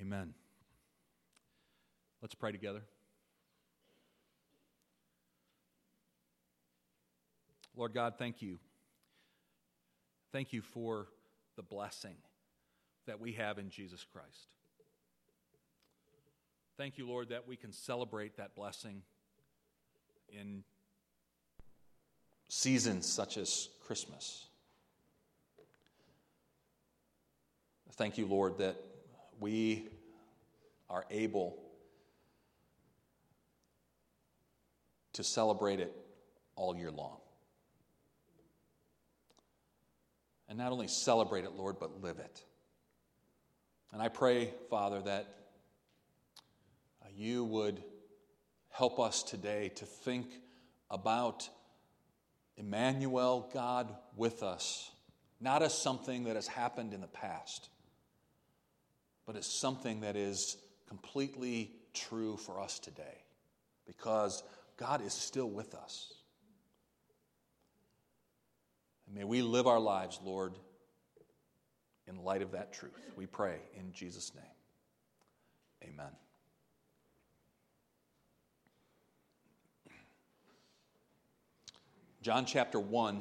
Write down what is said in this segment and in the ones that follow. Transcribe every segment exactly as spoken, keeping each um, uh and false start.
Amen. Let's pray together. Lord God, thank you. Thank you for the blessing that we have in Jesus Christ. Thank you, Lord, that we can celebrate that blessing in seasons such as Christmas. Thank you, Lord, that we are able to celebrate it all year long. And not only celebrate it, Lord, but live it. And I pray, Father, that uh, you would help us today to think about Emmanuel, God with us, not as something that has happened in the past, but as something that is completely true for us today, because God is still with us. And may we live our lives, Lord, in light of that truth. We pray in Jesus' name. Amen. John chapter one,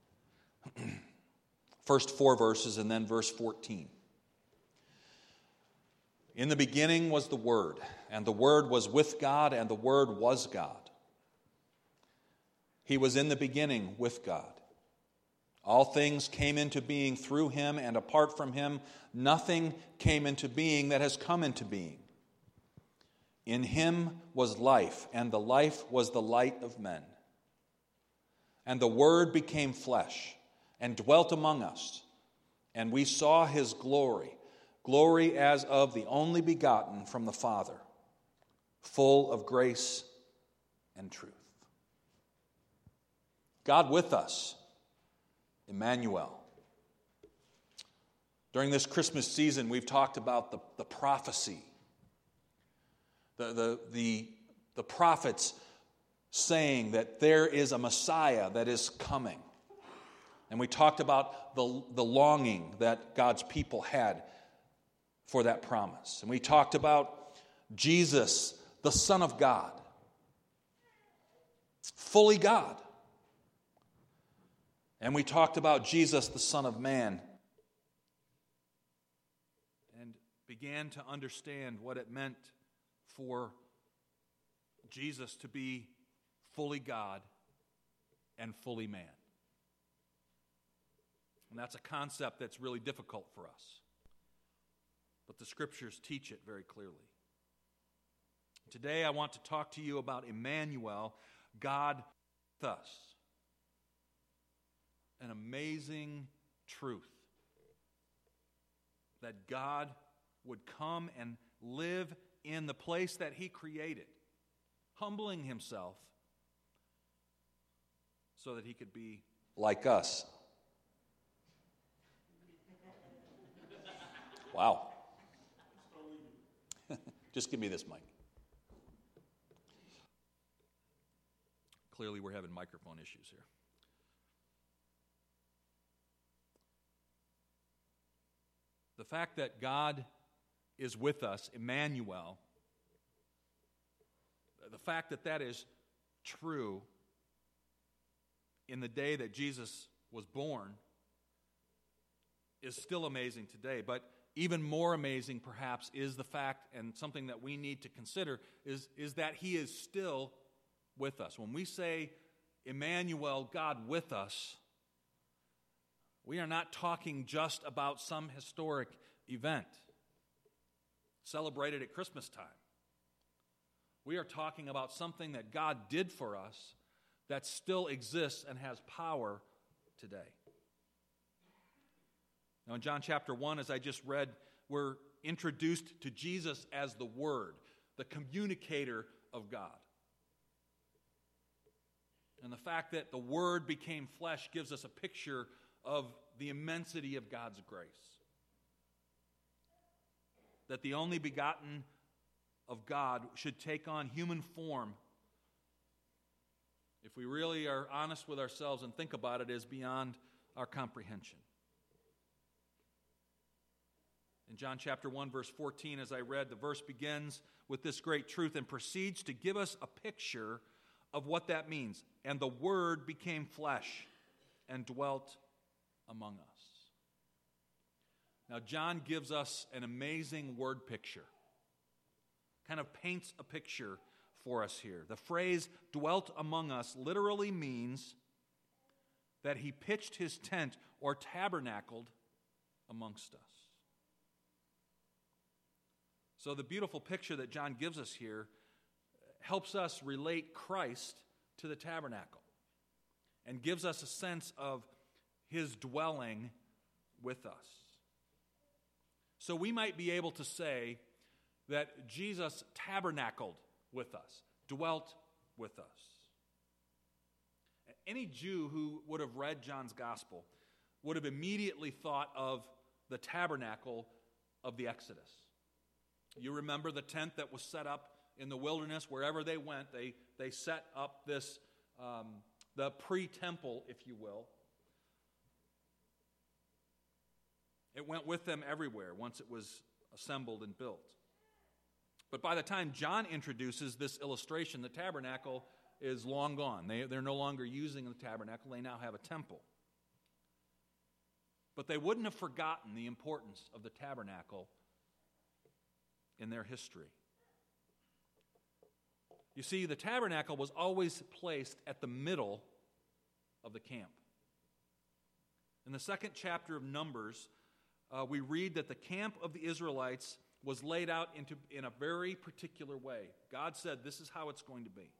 first four verses, and then verse fourteen. In the beginning was the Word, and the Word was with God, and the Word was God. He was in the beginning with God. All things came into being through him, and apart from him, nothing came into being that has come into being. In him was life, and the life was the light of men. And the Word became flesh and dwelt among us, and we saw his glory, glory as of the only begotten from the Father, full of grace and truth. God with us, Emmanuel. During this Christmas season, we've talked about the, the prophecy, the, the, the, the prophets saying that there is a Messiah that is coming. And we talked about the, the longing that God's people had for that promise. And we talked about Jesus, the Son of God, fully God. And we talked about Jesus, the Son of Man, and began to understand what it meant for Jesus to be fully God and fully man. And that's a concept that's really difficult for us. But the Scriptures teach it very clearly. Today I want to talk to you about Emmanuel, God with us. An amazing truth that God would come and live in the place that he created, humbling himself so that he could be like us. Wow. Just give me this mic. Clearly we're having microphone issues here. The fact that God is with us, Emmanuel, the fact that that is true in the day that Jesus was born is still amazing today. But even more amazing, perhaps, is the fact, and something that we need to consider, is, is that he is still with us. When we say, Emmanuel, God with us, we are not talking just about some historic event celebrated at Christmas time. We are talking about something that God did for us that still exists and has power today. Now in John chapter one, as I just read, we're introduced to Jesus as the Word, the communicator of God. And the fact that the Word became flesh gives us a picture of the immensity of God's grace. That the only begotten of God should take on human form, if we really are honest with ourselves and think about it, is beyond our comprehension. In John chapter one, verse fourteen, as I read, the verse begins with this great truth and proceeds to give us a picture of what that means. And the Word became flesh and dwelt among us. Now, John gives us an amazing word picture, kind of paints a picture for us here. The phrase dwelt among us literally means that he pitched his tent or tabernacled amongst us. So the beautiful picture that John gives us here helps us relate Christ to the tabernacle and gives us a sense of his dwelling with us. So we might be able to say that Jesus tabernacled with us, dwelt with us. Any Jew who would have read John's gospel would have immediately thought of the tabernacle of the Exodus. You remember the tent that was set up in the wilderness. Wherever they went, they, they set up this, um, the pre-temple, if you will. It went with them everywhere once it was assembled and built. But by the time John introduces this illustration, the tabernacle is long gone. They, they're no longer using the tabernacle. They now have a temple. But they wouldn't have forgotten the importance of the tabernacle in their history. You see, the tabernacle was always placed at the middle of the camp. In the second chapter of Numbers, uh, we read that the camp of the Israelites was laid out into, in a very particular way. God said, this is how it's going to be.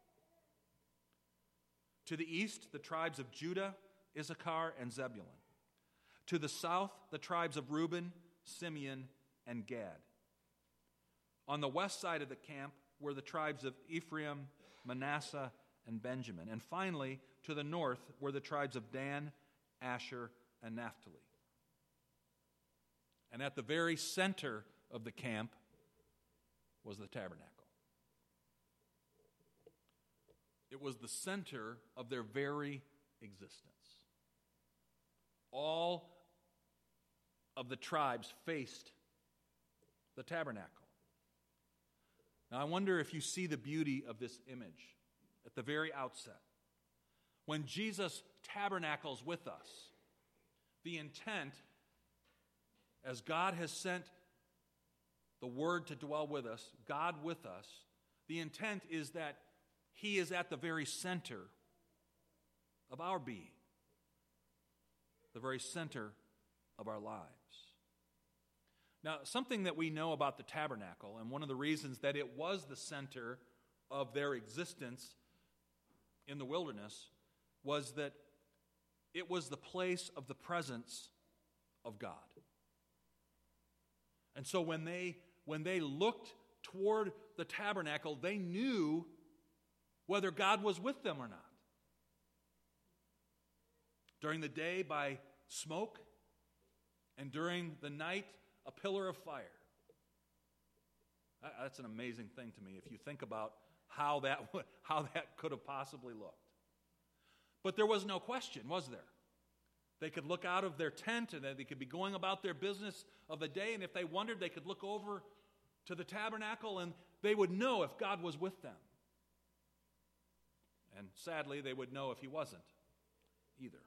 To the east, the tribes of Judah, Issachar, and Zebulun. To the south, the tribes of Reuben, Simeon, and Gad. On the west side of the camp were the tribes of Ephraim, Manasseh, and Benjamin. And finally, to the north were the tribes of Dan, Asher, and Naphtali. And at the very center of the camp was the tabernacle. It was the center of their very existence. All of the tribes faced the tabernacle. Now, I wonder if you see the beauty of this image at the very outset. When Jesus tabernacles with us, the intent, as God has sent the Word to dwell with us, God with us, the intent is that He is at the very center of our being, the very center of our lives. Now, something that we know about the tabernacle, and one of the reasons that it was the center of their existence in the wilderness, was that it was the place of the presence of God. And so when they, when they looked toward the tabernacle, they knew whether God was with them or not. During the day by smoke, and during the night a pillar of fire. That's an amazing thing to me if you think about how that, how that could have possibly looked. But there was no question, was there? They could look out of their tent and they could be going about their business of the day, and if they wondered, they could look over to the tabernacle and they would know if God was with them. And sadly, they would know if He wasn't either.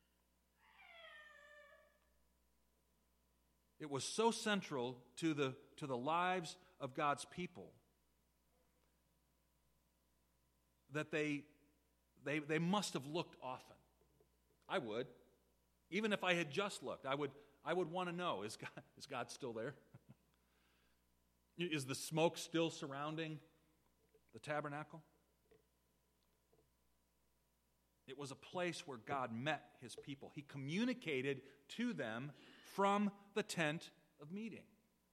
It was so central to the, to the lives of God's people that they, they, they must have looked often. I would. Even if I had just looked, I would, I would want to know, is God, is God still there? Is the smoke still surrounding the tabernacle? It was a place where God met His people. He communicated to them from the tent of meeting.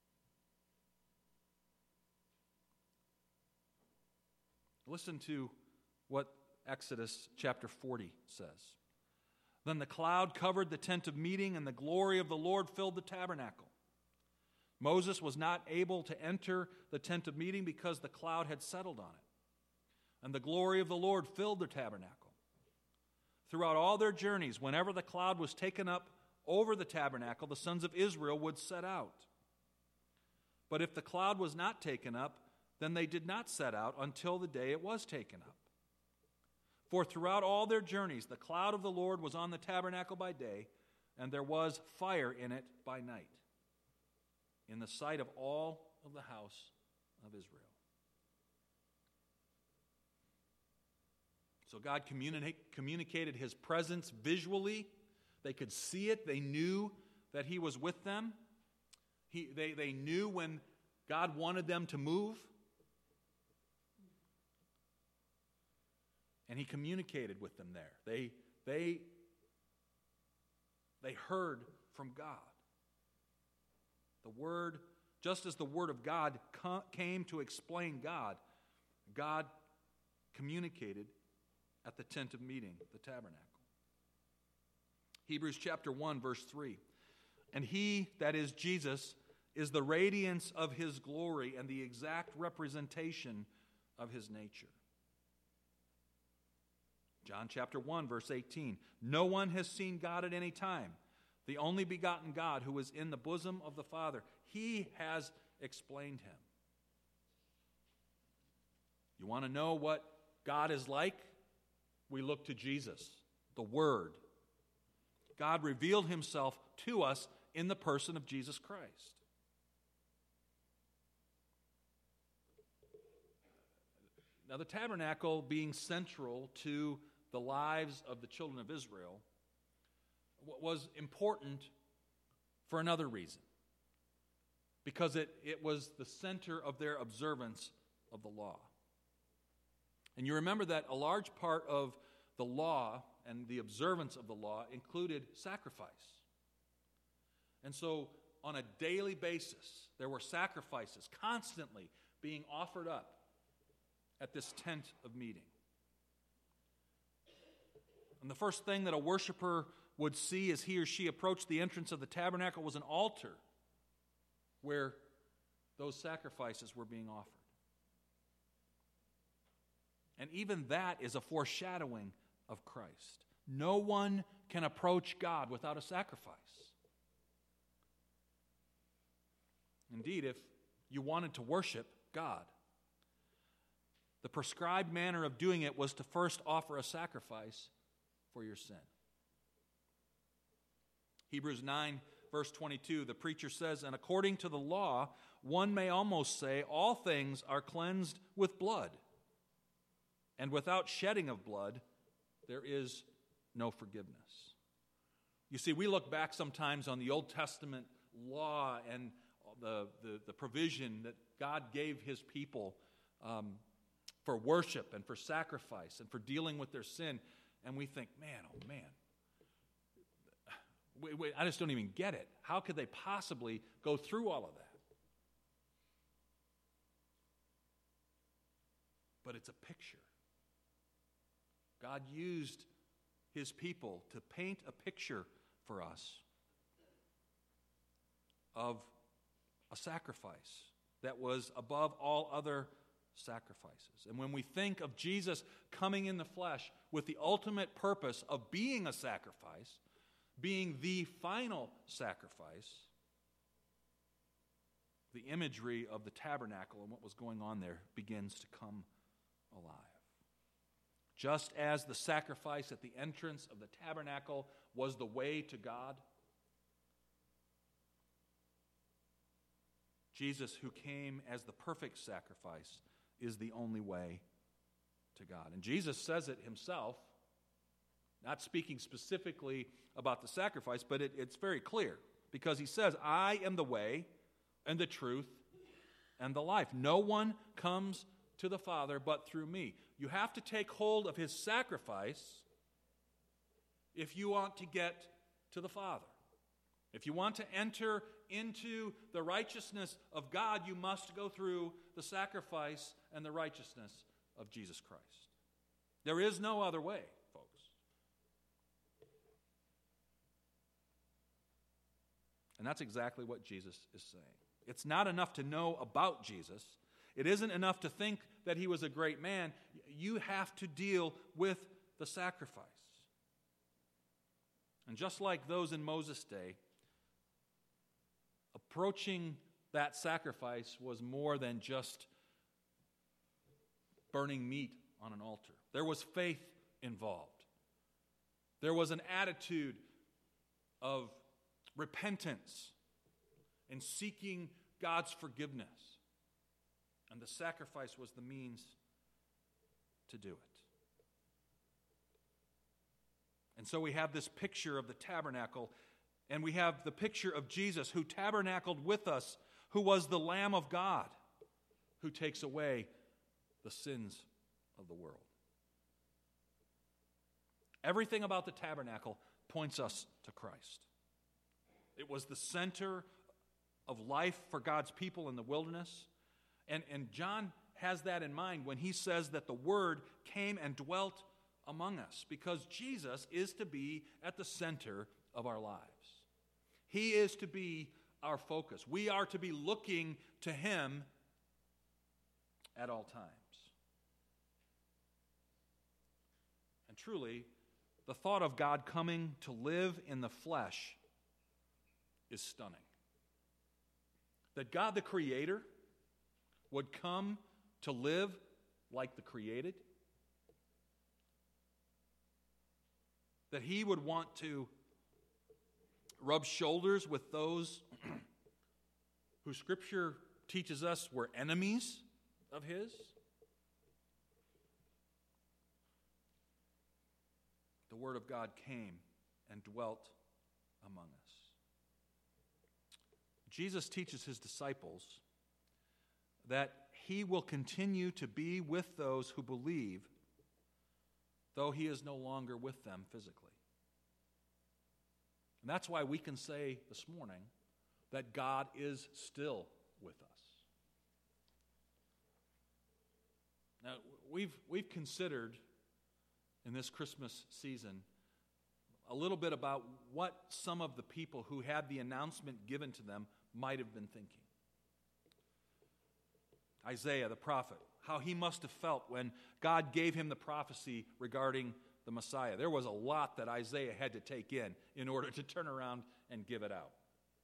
Listen to what Exodus chapter forty says. Then the cloud covered the tent of meeting, and the glory of the Lord filled the tabernacle. Moses was not able to enter the tent of meeting because the cloud had settled on it. And the glory of the Lord filled the tabernacle. Throughout all their journeys, whenever the cloud was taken up over the tabernacle, the sons of Israel would set out. But if the cloud was not taken up, then they did not set out until the day it was taken up. For throughout all their journeys, the cloud of the Lord was on the tabernacle by day, and there was fire in it by night, in the sight of all of the house of Israel. So God communicate, communicated his presence visually. They could see it. They knew that he was with them. He, they, they knew when God wanted them to move. And he communicated with them there. They, they, they heard from God. The Word, just as the Word of God came to explain God, God communicated at the tent of meeting, the tabernacle. Hebrews chapter one, verse three. And he, that is Jesus, is the radiance of his glory and the exact representation of his nature. John chapter one, verse eighteen. No one has seen God at any time. The only begotten God who is in the bosom of the Father. He has explained him. You want to know what God is like? We look to Jesus, the Word. God revealed himself to us in the person of Jesus Christ. Now, the tabernacle being central to the lives of the children of Israel was important for another reason. Because it, it was the center of their observance of the law. And you remember that a large part of the law and the observance of the law included sacrifice. And so on a daily basis, there were sacrifices constantly being offered up at this tent of meeting. And the first thing that a worshiper would see as he or she approached the entrance of the tabernacle was an altar where those sacrifices were being offered. And even that is a foreshadowing of Christ. No one can approach God without a sacrifice. Indeed, if you wanted to worship God, the prescribed manner of doing it was to first offer a sacrifice for your sin. Hebrews nine, verse twenty-two, the preacher says, and according to the law, one may almost say all things are cleansed with blood. And without shedding of blood, there is no forgiveness. You see, we look back sometimes on the Old Testament law and the, the, the provision that God gave his people um, for worship and for sacrifice and for dealing with their sin, and we think, man, oh man, we, we, I just don't even get it. How could they possibly go through all of that? But it's a picture. God used his people to paint a picture for us of a sacrifice that was above all other sacrifices. And when we think of Jesus coming in the flesh with the ultimate purpose of being a sacrifice, being the final sacrifice, the imagery of the tabernacle and what was going on there begins to come alive. Just as the sacrifice at the entrance of the tabernacle was the way to God, Jesus, who came as the perfect sacrifice, is the only way to God. And Jesus says it himself, not speaking specifically about the sacrifice, but it, it's very clear, because he says, I am the way and the truth and the life. No one comes to the Father but through me. You have to take hold of his sacrifice if you want to get to the Father. If you want to enter into the righteousness of God, you must go through the sacrifice and the righteousness of Jesus Christ. There is no other way, folks. And that's exactly what Jesus is saying. It's not enough to know about Jesus. It isn't enough to think that he was a great man. You have to deal with the sacrifice. And just like those in Moses' day, approaching that sacrifice was more than just burning meat on an altar. There was faith involved. There was an attitude of repentance and seeking God's forgiveness. And the sacrifice was the means to do it. And so we have this picture of the tabernacle, and we have the picture of Jesus who tabernacled with us, who was the Lamb of God, who takes away the sins of the world. Everything about the tabernacle points us to Christ. It was the center of life for God's people in the wilderness. And, and John has that in mind when he says that the Word came and dwelt among us, because Jesus is to be at the center of our lives. He is to be our focus. We are to be looking to Him at all times. And truly, the thought of God coming to live in the flesh is stunning. That God the Creator would come to live like the created. That He would want to rub shoulders with those who Scripture teaches us were enemies of His. The Word of God came and dwelt among us. Jesus teaches His disciples that He will continue to be with those who believe, though He is no longer with them physically. And that's why we can say this morning that God is still with us. Now, we've, we've considered in this Christmas season a little bit about what some of the people who had the announcement given to them might have been thinking. Isaiah, the prophet, how he must have felt when God gave him the prophecy regarding the Messiah. There was a lot that Isaiah had to take in in order to turn around and give it out.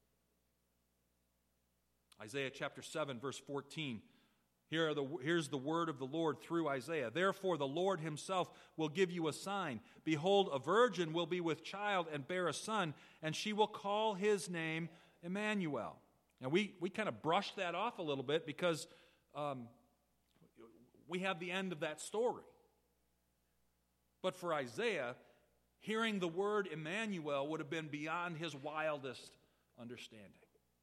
Isaiah chapter seven, verse fourteen. Here are the, here's the word of the Lord through Isaiah. Therefore the Lord Himself will give you a sign. Behold, a virgin will be with child and bear a son, and she will call His name Emmanuel. Now we, we kind of brushed that off a little bit because um, we have the end of that story. But for Isaiah, hearing the word Emmanuel would have been beyond his wildest understanding.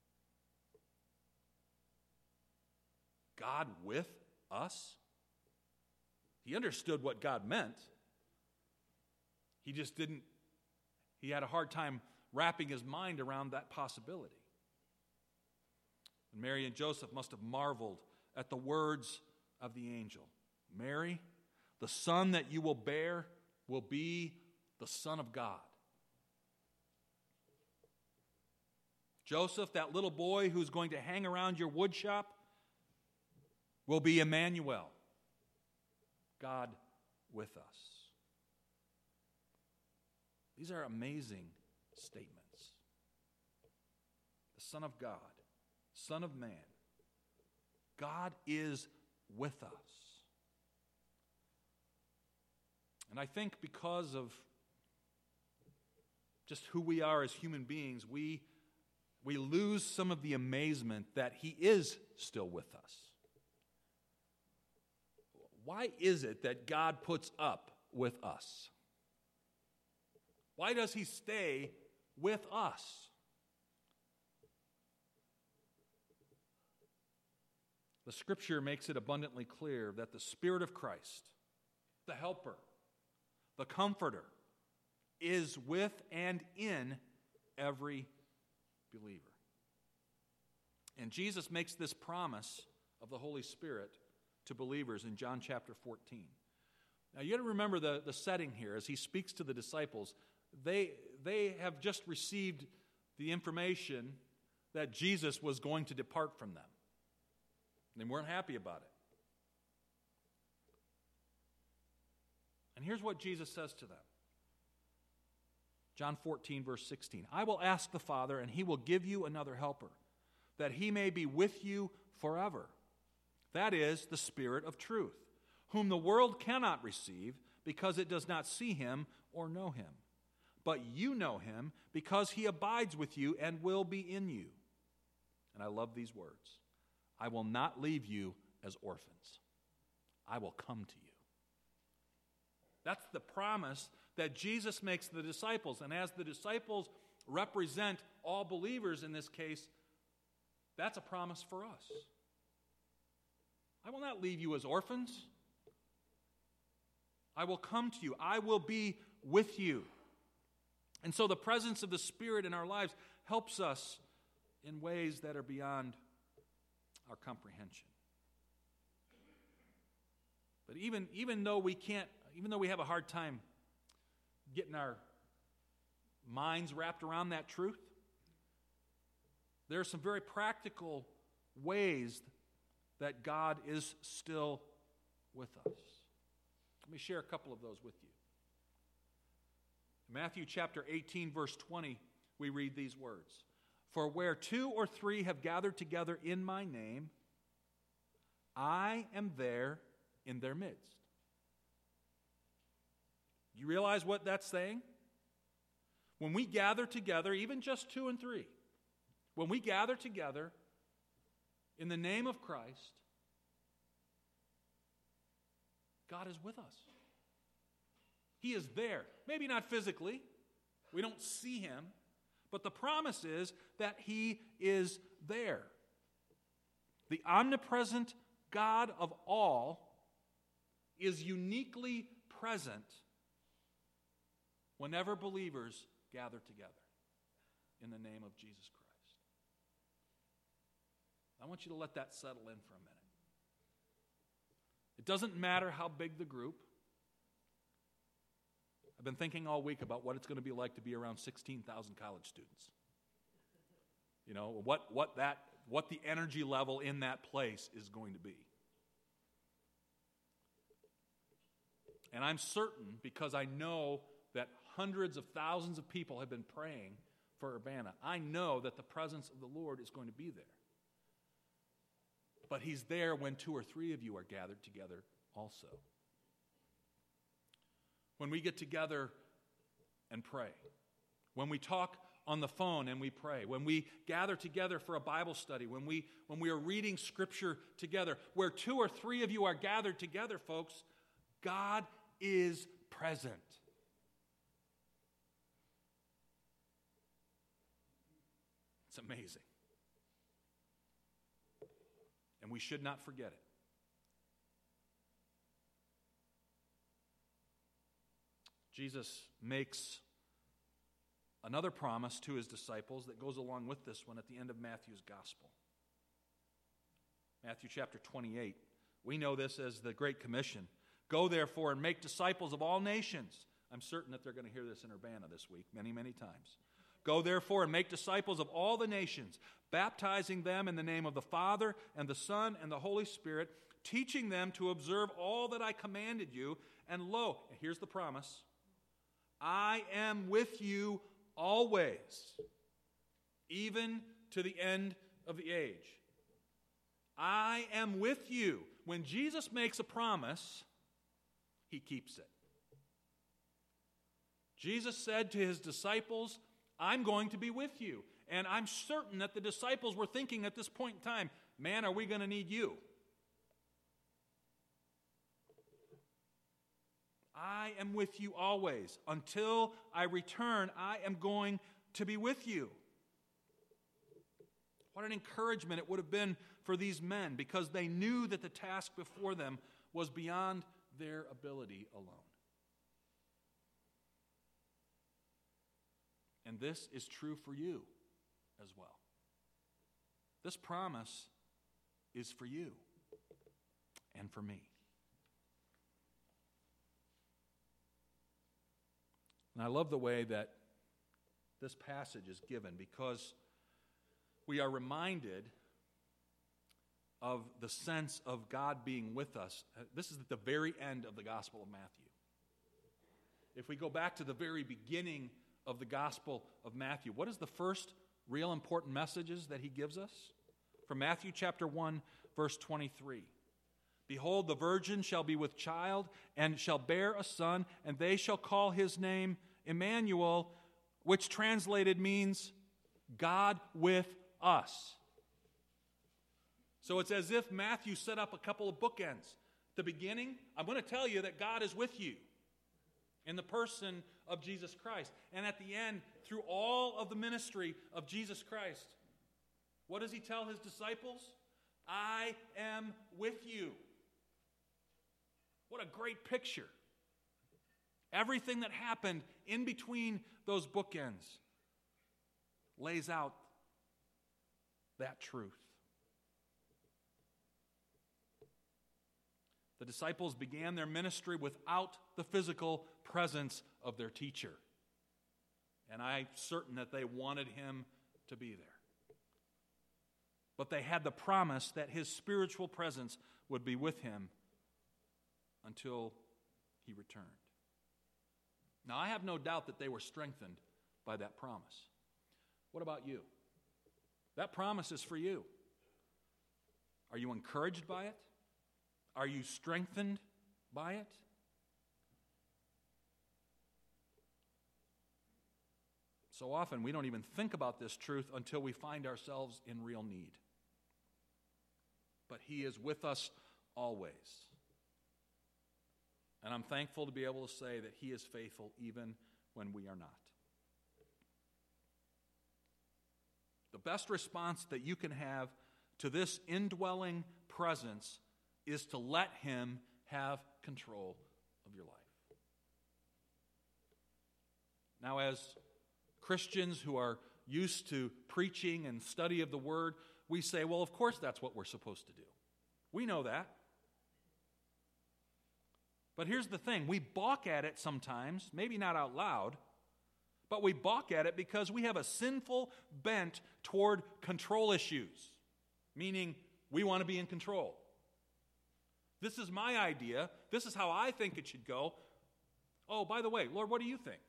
God with us? He understood what God meant. He just didn't, he had a hard time wrapping his mind around that possibility. And Mary and Joseph must have marveled at the words of the angel. Mary, the son that you will bear will be the Son of God. Joseph, that little boy who's going to hang around your wood shop, will be Emmanuel, God with us. These are amazing statements. The Son of God, Son of Man, God is with us. And I think because of just who we are as human beings, we, we lose some of the amazement that He is still with us. Why is it that God puts up with us? Why does He stay with us? The Scripture makes it abundantly clear that the Spirit of Christ, the Helper, the Comforter, is with and in every believer. And Jesus makes this promise of the Holy Spirit to believers in John chapter fourteen. Now you got to remember the, the setting here as He speaks to the disciples. They, they have just received the information that Jesus was going to depart from them. They weren't happy about it. And here's what Jesus says to them. John fourteen, verse sixteen. I will ask the Father, and He will give you another helper, that he may be with you forever. That is the Spirit of truth, whom the world cannot receive because it does not see him or know him. But you know him because he abides with you and will be in you. And I love these words. I will not leave you as orphans. I will come to you. That's the promise that Jesus makes to the disciples. And as the disciples represent all believers in this case, that's a promise for us. I will not leave you as orphans. I will come to you. I will be with you. And so the presence of the Spirit in our lives helps us in ways that are beyond our comprehension. But even, even though we can't, even though we have a hard time getting our minds wrapped around that truth, there are some very practical ways that God is still with us. Let me share a couple of those with you. In Matthew chapter eighteen, verse twenty, we read these words. For where two or three have gathered together in my name, I am there in their midst. You realize what that's saying? When we gather together, even just two and three, when we gather together in the name of Christ, God is with us. He is there. Maybe not physically. We don't see him. But the promise is that he is there. The omnipresent God of all is uniquely present whenever believers gather together in the name of Jesus Christ. I want you to let that settle in for a minute. It doesn't matter how big the group. I've been thinking all week about what it's going to be like to be around sixteen thousand college students. You know, what, what, that, what the energy level in that place is going to be. And I'm certain, because I know that hundreds of thousands of people have been praying for Urbana, I know that the presence of the Lord is going to be there. But he's there when two or three of you are gathered together also. When we get together and pray, when we talk on the phone and we pray, when we gather together for a Bible study, when we, when we are reading Scripture together, where two or three of you are gathered together, folks, God is present. It's amazing. And we should not forget it. Jesus makes another promise to his disciples that goes along with this one at the end of Matthew's gospel. Matthew chapter twenty-eight. We know this as the Great Commission. Go therefore and make disciples of all nations. I'm certain that they're going to hear this in Urbana this week many, many times. Go therefore and make disciples of all the nations, baptizing them in the name of the Father and the Son and the Holy Spirit, teaching them to observe all that I commanded you. And lo, here's the promise, I am with you always, even to the end of the age. I am with you. When Jesus makes a promise, he keeps it. Jesus said to his disciples, I'm going to be with you. And I'm certain that the disciples were thinking at this point in time, man, are we going to need you? I am with you always. Until I return, I am going to be with you. What an encouragement it would have been for these men, because they knew that the task before them was beyond their ability alone. And this is true for you as well. This promise is for you and for me. And I love the way that this passage is given, because we are reminded of the sense of God being with us. This is at the very end of the Gospel of Matthew. If we go back to the very beginning of the Gospel of Matthew, what is the first real important messages that he gives us? from Matthew chapter one, verse twenty-three. Behold, the virgin shall be with child, and shall bear a son, and they shall call his name Emmanuel, which translated means God with us. So it's as if Matthew set up a couple of bookends. The beginning, I'm going to tell you that God is with you in the person of Jesus Christ. And at the end, through all of the ministry of Jesus Christ, what does he tell his disciples? I am with you. What a great picture. Everything that happened in between those bookends lays out that truth. The disciples began their ministry without the physical presence of their teacher. And I'm certain that they wanted him to be there. But they had the promise that his spiritual presence would be with him until he returned. Now, I have no doubt that they were strengthened by that promise. What about you? That promise is for you. Are you encouraged by it? Are you strengthened by it? So often we don't even think about this truth until we find ourselves in real need. But he is with us always. And I'm thankful to be able to say that he is faithful even when we are not. The best response that you can have to this indwelling presence is to let him have control of your life. Now, as Christians who are used to preaching and study of the Word, we say, well, of course that's what we're supposed to do. We know that. But here's the thing. We balk at it sometimes, maybe not out loud, but we balk at it because we have a sinful bent toward control issues, meaning we want to be in control. This is my idea. This is how I think it should go. Oh, by the way, Lord, what do you think?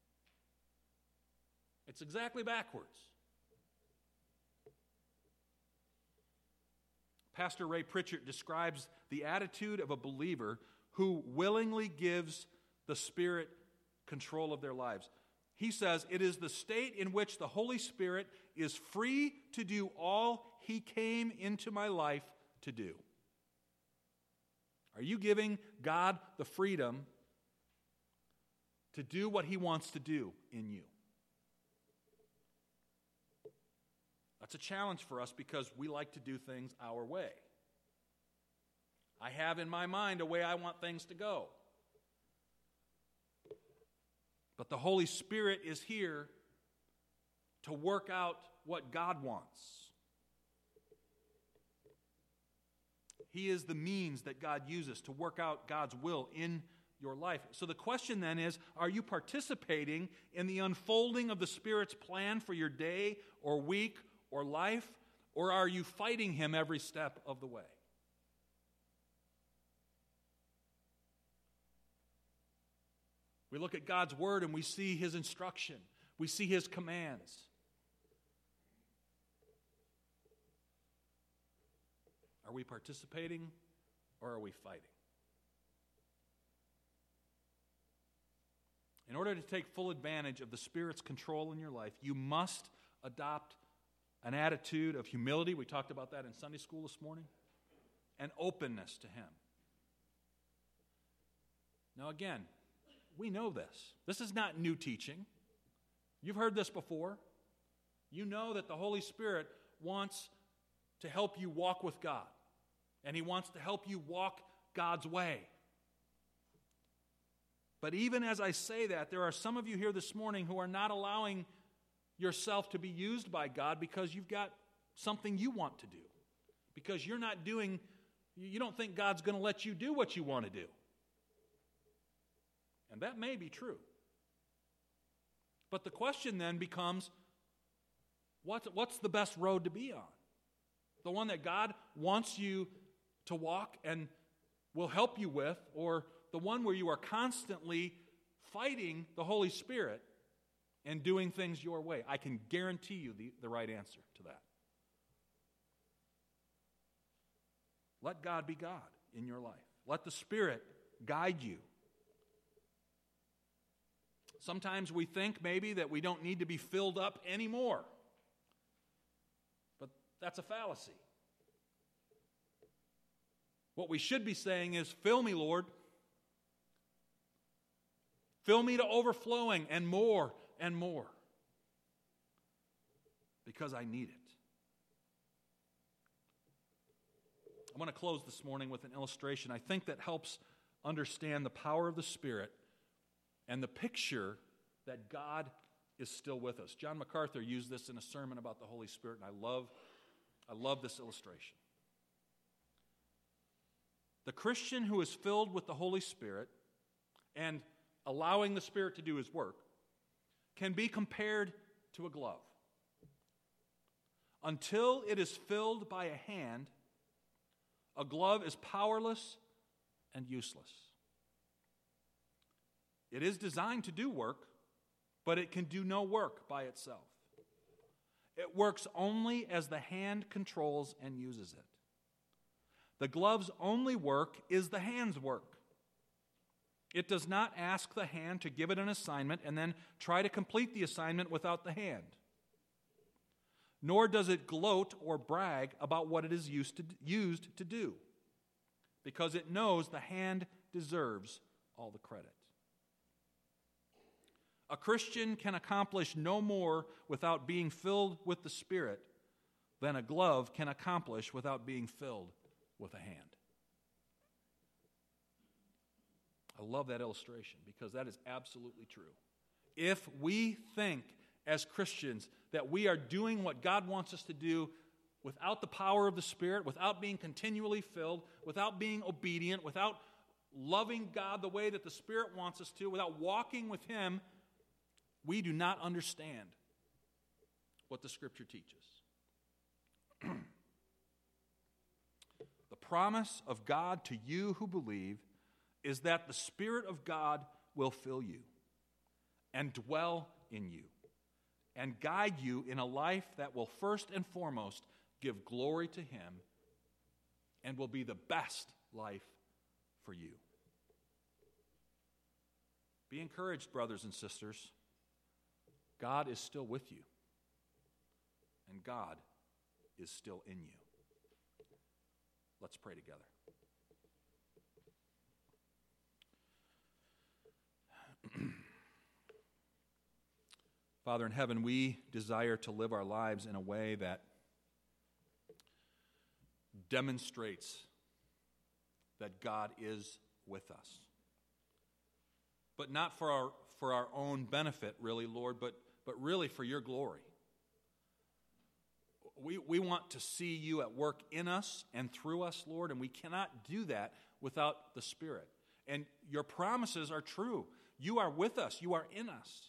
It's exactly backwards. Pastor Ray Pritchard describes the attitude of a believer who willingly gives the Spirit control of their lives. He says, it is the state in which the Holy Spirit is free to do all he came into my life to do. Are you giving God the freedom to do what he wants to do in you? That's a challenge for us because we like to do things our way. I have in my mind a way I want things to go. But the Holy Spirit is here to work out what God wants. He is the means that God uses to work out God's will in your life. So the question then is, are you participating in the unfolding of the Spirit's plan for your day or week or life, or are you fighting him every step of the way? We look at God's Word and we see his instruction. We see his commands. Are we participating or are we fighting? In order to take full advantage of the Spirit's control in your life, you must adopt an attitude of humility. We talked about that in Sunday school this morning. And openness to him. Now again, we know this. This is not new teaching. You've heard this before. You know that the Holy Spirit wants to help you walk with God. And he wants to help you walk God's way. But even as I say that, there are some of you here this morning who are not allowing yourself to be used by God because you've got something you want to do. Because you're not doing, you don't think God's going to let you do what you want to do. And that may be true. But the question then becomes, what, what's the best road to be on? The one that God wants you to walk and will help you with, or the one where you are constantly fighting the Holy Spirit and doing things your way? I can guarantee you the, the right answer to that. Let God be God in your life. Let the Spirit guide you. Sometimes we think maybe that we don't need to be filled up anymore. But that's a fallacy. What we should be saying is, fill me, Lord. Fill me to overflowing and more and more. Because I need it. I want to close this morning with an illustration I think that helps understand the power of the Spirit and the picture that God is still with us. John MacArthur used this in a sermon about the Holy Spirit, and I love, I love this illustration. The Christian who is filled with the Holy Spirit and allowing the Spirit to do His work can be compared to a glove. Until it is filled by a hand, a glove is powerless and useless. It is designed to do work, but it can do no work by itself. It works only as the hand controls and uses it. The glove's only work is the hand's work. It does not ask the hand to give it an assignment and then try to complete the assignment without the hand. Nor does it gloat or brag about what it is used to, used to do, because it knows the hand deserves all the credit. A Christian can accomplish no more without being filled with the Spirit than a glove can accomplish without being filled with a hand. I love that illustration because that is absolutely true. If we think as Christians that we are doing what God wants us to do without the power of the Spirit, without being continually filled, without being obedient, without loving God the way that the Spirit wants us to, without walking with Him, we do not understand what the Scripture teaches. The promise of God to you who believe is that the Spirit of God will fill you and dwell in you and guide you in a life that will first and foremost give glory to Him and will be the best life for you. Be encouraged, brothers and sisters. God is still with you, and God is still in you. Let's pray together. Father in heaven, we desire to live our lives in a way that demonstrates that God is with us. But not for our, for our own benefit, really, Lord, but, but really for your glory. We, we want to see you at work in us and through us, Lord, and we cannot do that without the Spirit. And your promises are true. You are with us. You are in us.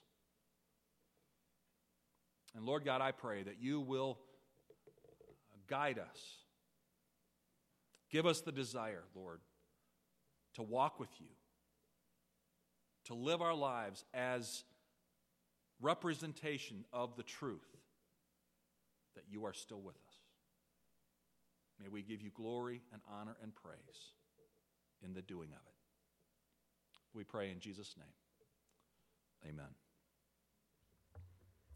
And Lord God, I pray that you will guide us. Give us the desire, Lord, to walk with you, to live our lives as representation of the truth that you are still with us. May we give you glory and honor and praise in the doing of it. We pray in Jesus' name. Amen.